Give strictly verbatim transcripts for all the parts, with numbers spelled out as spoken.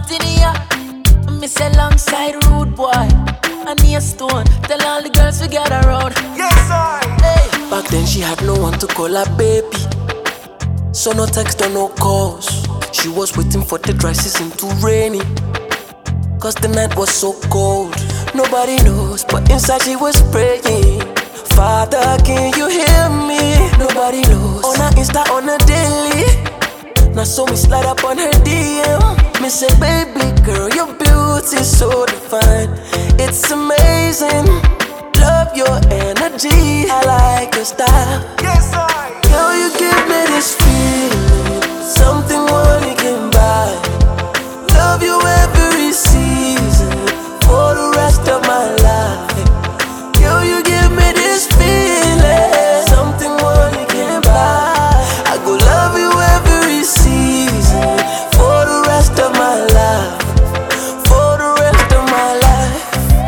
Martinia. Miss alongside Rude Boy and Nia Stone. Tell all the girls we gather around. Yes, I. Hey. Back then she had no one to call her baby, so no text or no calls. She was waiting for the dry season to rainy, cause the night was so cold. Nobody knows, but inside she was praying, Father, can you hear me? Nobody knows. On her Insta, on her daily. Now so me slide up on her D M. Me say, baby girl, your beauty's so divine. It's amazing. Love your energy. I like your style. Yes, I. Girl, you give me this feeling, something money can buy. Love you every season, for the rest of my life. Girl, you give me this feeling, something money can buy. I go love you every season, for the rest of my life. For the rest of my life.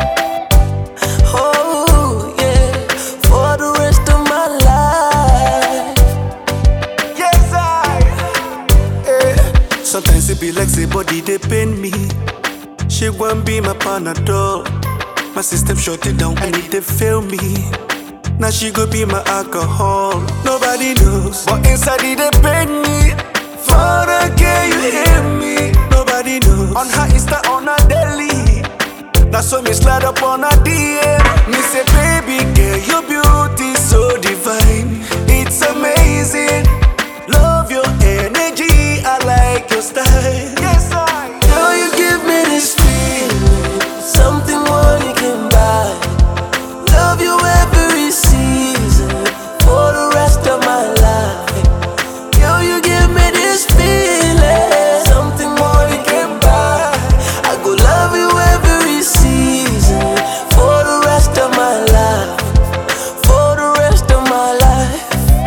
Oh yeah, for the rest of my life. Yes, I. Eh. Sometimes it be like say body they pain me. She gon' be my Panadol. My system shut it down, I need to feel me. Now she go be my alcohol. Nobody knows, but inside it they pain me. Father, can you hear me? Nobody knows. On her Insta, on her daily. Now so me slide up on her D M. Me say, baby girl, your beauty so divine. It's amazing. Love your energy, I like your style. Yes, I. Girl, you give me this feeling, something money can buy. Love you every season, for the rest of my life. Girl, you give me this feeling, something money can buy. I go love you every season, for the rest of my life. For the rest of my life.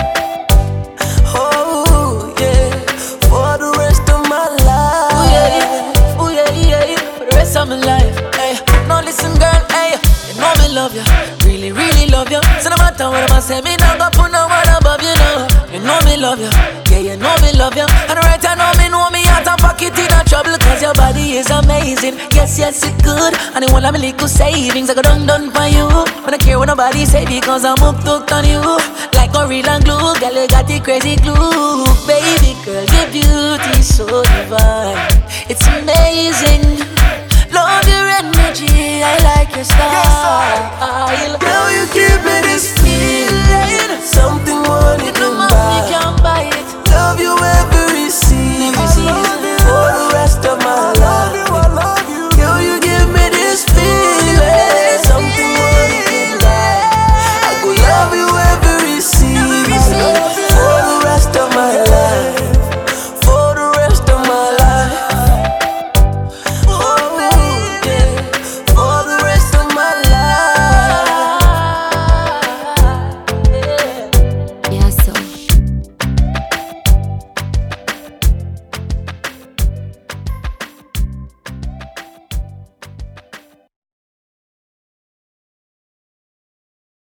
Oh yeah, for the rest of my life. Ooh yeah, yeah. Ooh yeah, yeah, yeah. For the rest of my life. Hey, no listen, girl. Hey, you know me love you, really, really love you. So no matter what I say, me not gonna put no one above you. Know, you know me love you. Yeah, you know me love you. And right I know me know me out of pocket in a trouble, cause your body is amazing. Yes, yes, it good. And the one of my little savings I go done done for you. I don't care what nobody say because I'm hooked hooked on you. Like gorilla glue, girl, you got the crazy glue. Baby girl, your beauty so divine. It's amazing. Love your energy, I like your style. Girl, you give me